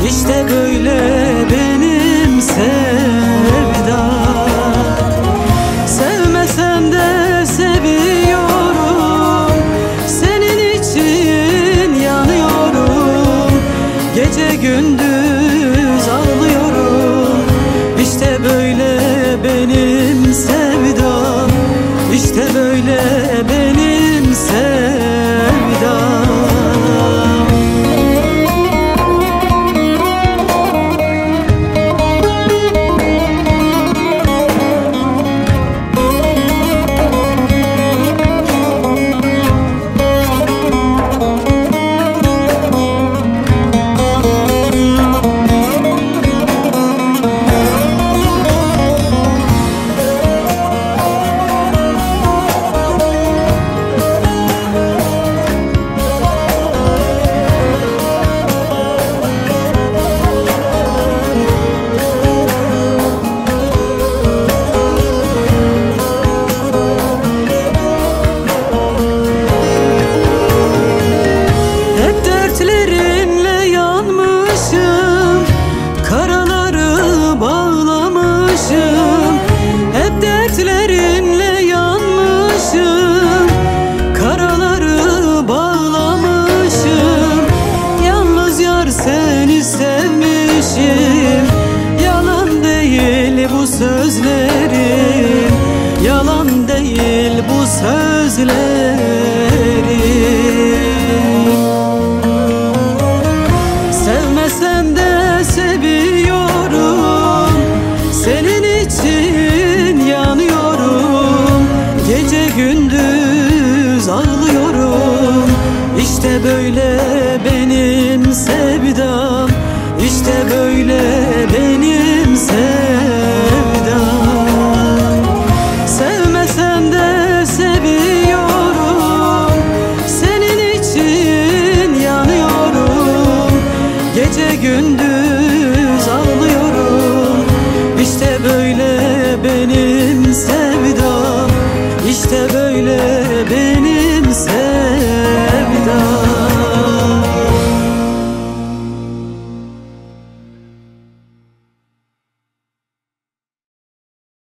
İşte böyle benim sevdam. Sevmesem de seviyorum, senin için yanıyorum, gece gündüz ağlıyorum. İşte böyle benim sevdam, işte böyle benim sevdam. Hep dertlerinle yanmışım, karaları bağlamışım. Yalnız yar seni sevmişim, yalan değil bu sözlerim, yalan değil bu sözlerim. Sevmesen de seviyorum, senin için yanıyorum, gece gündüz ağlıyorum. İşte böyle benim sevdam, işte böyle benim sevdam. Sevmesen de seviyorum, senin için yanıyorum, gece gündüz ağlıyorum. İşte böyle benim sevdam, işte böyle benim